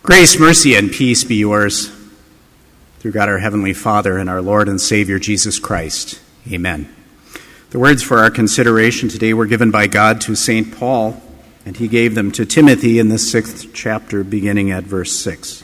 Grace, mercy, and peace be yours through God our Heavenly Father and our Lord and Savior Jesus Christ. Amen. The words for our consideration today were given by God to St. Paul, and he gave them to Timothy in the 6th chapter, beginning at verse 6.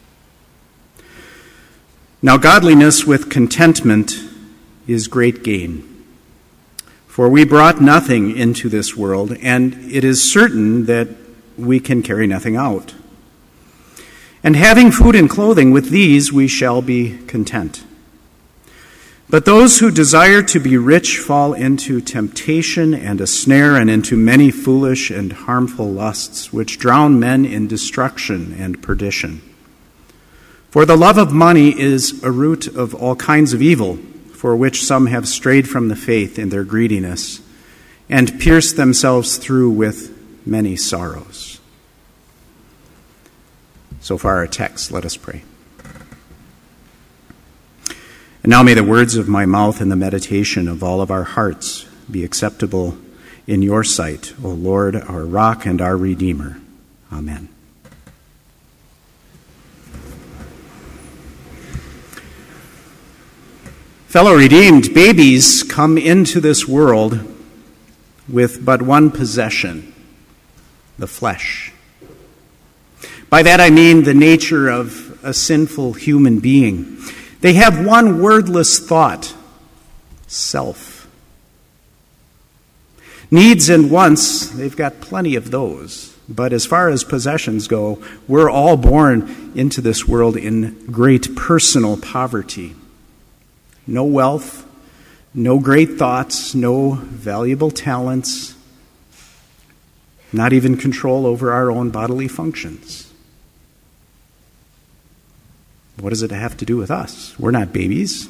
Now godliness with contentment is great gain. For we brought nothing into this world, and it is certain that we can carry nothing out. And having food and clothing, with these we shall be content. But those who desire to be rich fall into temptation and a snare, and into many foolish and harmful lusts, which drown men in destruction and perdition. For the love of money is a root of all kinds of evil, for which some have strayed from the faith in their greediness, and pierced themselves through with many sorrows. So far our text. Let us pray. And now may the words of my mouth and the meditation of all of our hearts be acceptable in your sight, O Lord, our rock and our Redeemer. Amen. Fellow redeemed, babies come into this world with but one possession, the flesh. By that I mean the nature of a sinful human being. They have one wordless thought, self. Needs and wants, they've got plenty of those. But as far as possessions go, we're all born into this world in great personal poverty. No wealth, no great thoughts, no valuable talents, not even control over our own bodily functions. What does it have to do with us? We're not babies.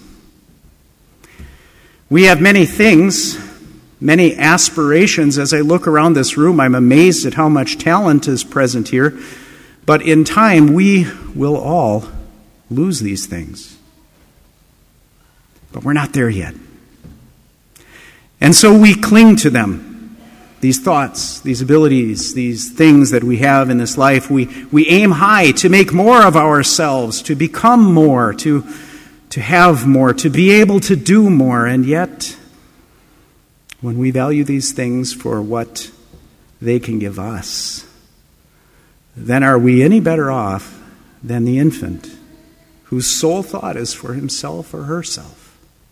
We have many things, many aspirations. As I look around this room, I'm amazed at how much talent is present here. But in time, we will all lose these things. But we're not there yet. And so we cling to them. These thoughts, these abilities, these things that we have in this life, we aim high to make more of ourselves, to become more, to have more, to be able to do more. And yet, when we value these things for what they can give us, then are we any better off than the infant whose sole thought is for himself or herself?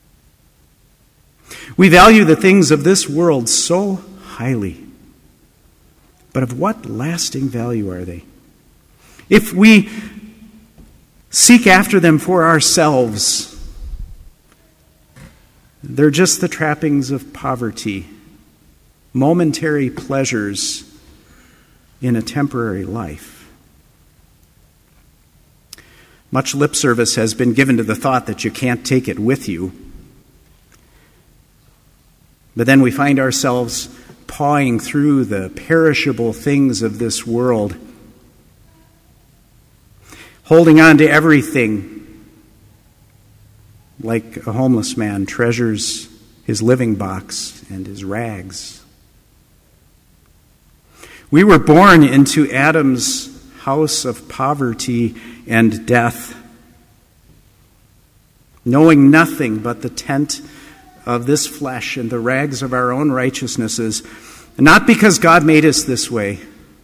We value the things of this world so highly. But of what lasting value are they? If we seek after them for ourselves, they're just the trappings of poverty, momentary pleasures in a temporary life. Much lip service has been given to the thought that you can't take it with you. But then we find ourselves pawing through the perishable things of this world, holding on to everything like a homeless man treasures his living box and his rags. We were born into Adam's house of poverty and death, knowing nothing but the tent of this flesh and the rags of our own righteousnesses, not because God made us this way,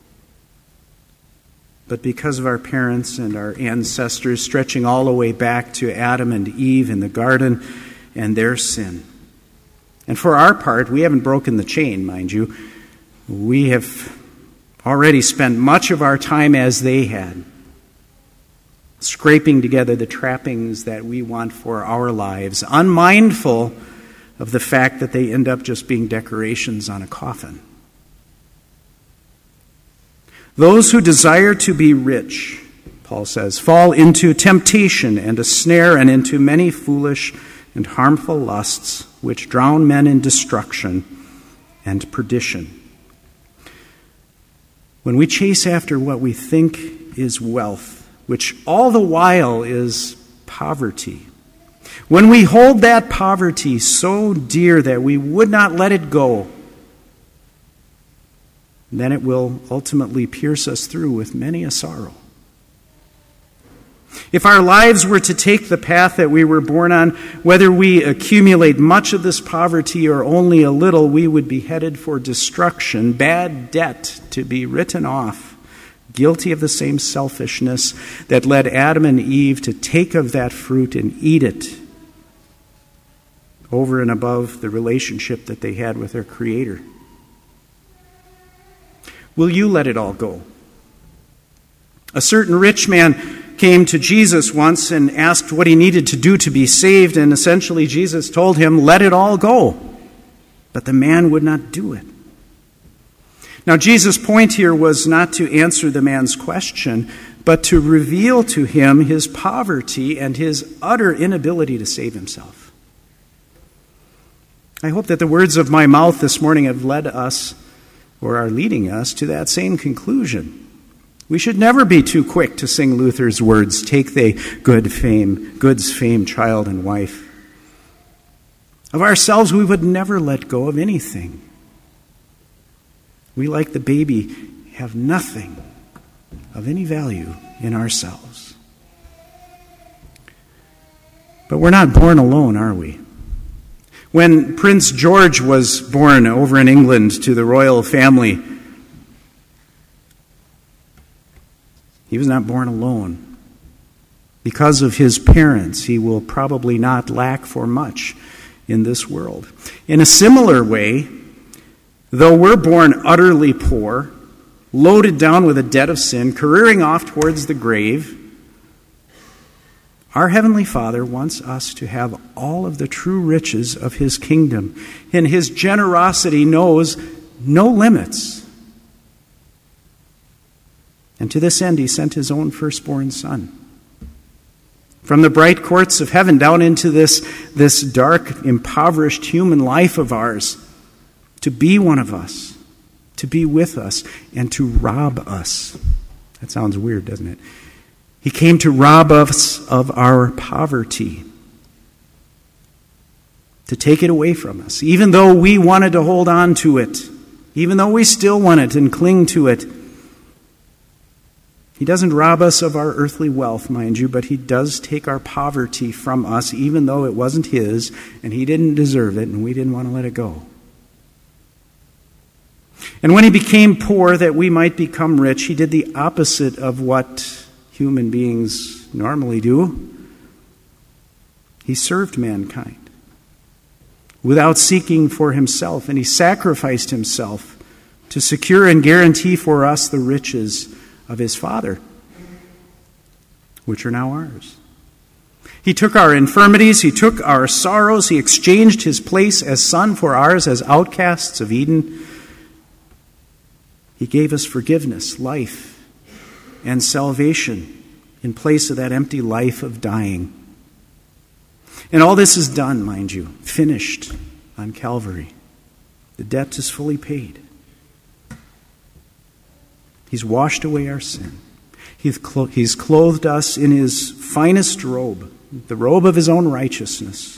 but because of our parents and our ancestors, stretching all the way back to Adam and Eve in the garden and their sin. And for our part, we haven't broken the chain, mind you. We have already spent much of our time as they had, scraping together the trappings that we want for our lives, unmindful of the fact that they end up just being decorations on a coffin. Those who desire to be rich, Paul says, fall into temptation and a snare, and into many foolish and harmful lusts, which drown men in destruction and perdition. When we chase after what we think is wealth, which all the while is poverty, when we hold that poverty so dear that we would not let it go, then it will ultimately pierce us through with many a sorrow. If our lives were to take the path that we were born on, whether we accumulate much of this poverty or only a little, we would be headed for destruction, bad debt to be written off, guilty of the same selfishness that led Adam and Eve to take of that fruit and eat it over and above the relationship that they had with their Creator. Will you let it all go? A certain rich man came to Jesus once and asked what he needed to do to be saved, and essentially Jesus told him, let it all go. But the man would not do it. Now, Jesus' point here was not to answer the man's question, but to reveal to him his poverty and his utter inability to save himself. I hope that the words of my mouth this morning have led us, or are leading us, to that same conclusion. We should never be too quick to sing Luther's words, take they goods fame, child and wife. Of ourselves, we would never let go of anything. We, like the baby, have nothing of any value in ourselves. But we're not born alone, are we? When Prince George was born over in England to the royal family, he was not born alone. Because of his parents, he will probably not lack for much in this world. In a similar way, though we're born utterly poor, loaded down with a debt of sin, careering off towards the grave, our Heavenly Father wants us to have all of the true riches of His kingdom, and His generosity knows no limits. And to this end, He sent His own firstborn Son. From the bright courts of heaven down into this dark, impoverished human life of ours, to be one of us, to be with us, and to rob us. That sounds weird, doesn't it? He came to rob us of our poverty, to take it away from us, even though we wanted to hold on to it, even though we still want it and cling to it. He doesn't rob us of our earthly wealth, mind you, but He does take our poverty from us, even though it wasn't His, and He didn't deserve it, and we didn't want to let it go. And when He became poor that we might become rich, He did the opposite of what human beings normally do. He served mankind without seeking for Himself, and He sacrificed Himself to secure and guarantee for us the riches of His Father, which are now ours. He took our infirmities, He took our sorrows, He exchanged His place as Son for ours as outcasts of Eden. He gave us forgiveness, life, and salvation in place of that empty life of dying. And all this is done, mind you, finished on Calvary. The debt is fully paid. He's washed away our sin. He's clothed us in His finest robe, the robe of His own righteousness.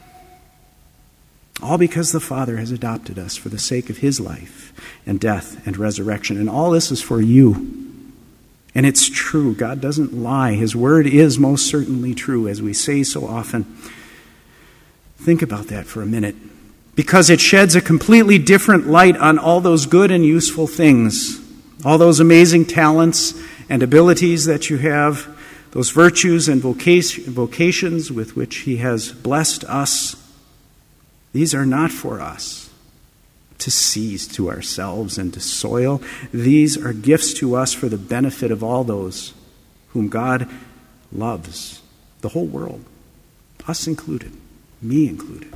All because the Father has adopted us for the sake of His life and death and resurrection. And all this is for you. And it's true. God doesn't lie. His word is most certainly true, as we say so often. Think about that for a minute, because it sheds a completely different light on all those good and useful things, all those amazing talents and abilities that you have, those virtues and vocations with which He has blessed us. These are not for us to seize to ourselves and to soil. These are gifts to us for the benefit of all those whom God loves, the whole world, us included, me included.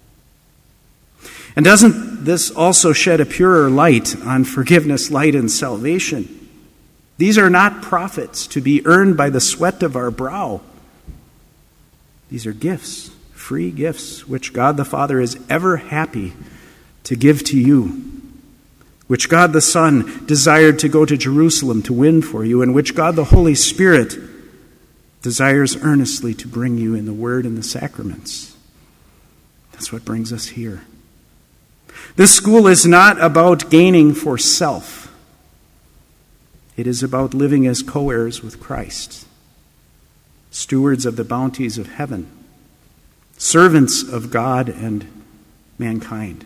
And doesn't this also shed a purer light on forgiveness, light, and salvation? These are not profits to be earned by the sweat of our brow. These are gifts, free gifts, which God the Father is ever happy to give to you, which God the Son desired to go to Jerusalem to win for you, and which God the Holy Spirit desires earnestly to bring you in the Word and the sacraments. That's what brings us here. This school is not about gaining for self. It is about living as co-heirs with Christ. stewards of the bounties of heaven, servants of God and mankind.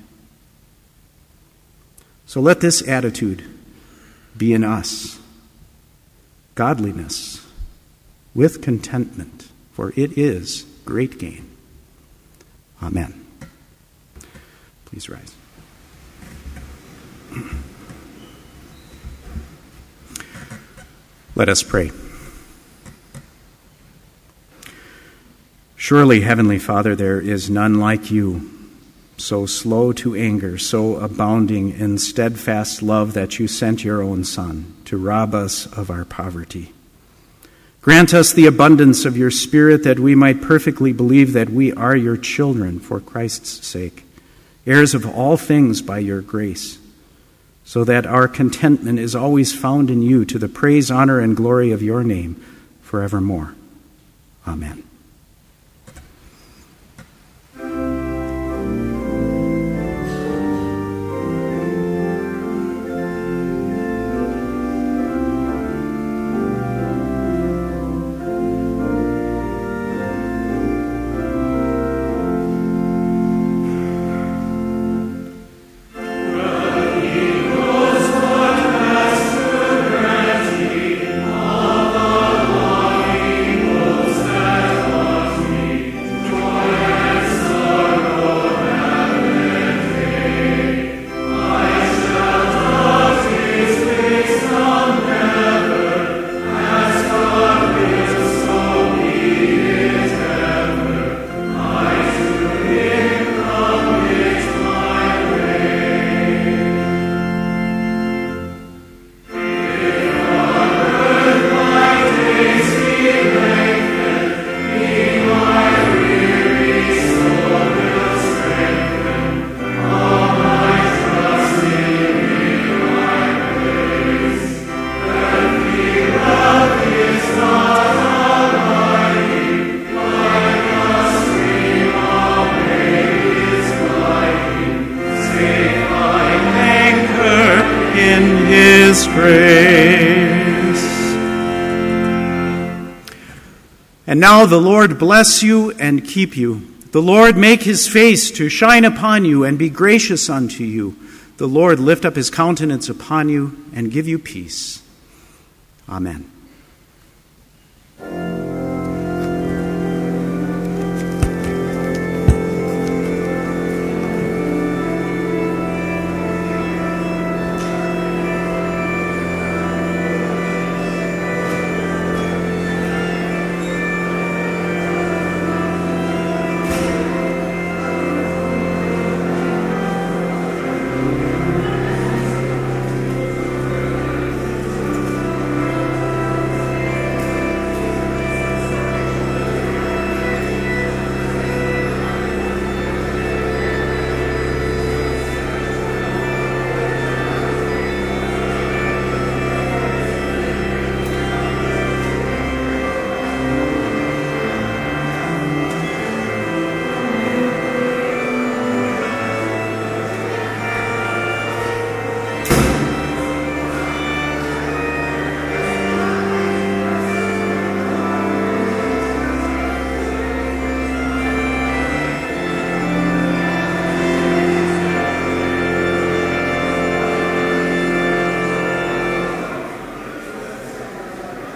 So let this attitude be in us, godliness with contentment, for it is great gain. Amen. Please rise. Let us pray. Surely, Heavenly Father, there is none like you, so slow to anger, so abounding in steadfast love that you sent your own Son to rob us of our poverty. Grant us the abundance of your Spirit that we might perfectly believe that we are your children for Christ's sake, heirs of all things by your grace, so that our contentment is always found in you to the praise, honor, and glory of your name forevermore. Amen. And now the Lord bless you and keep you. The Lord make his face to shine upon you and be gracious unto you. The Lord lift up his countenance upon you and give you peace. Amen.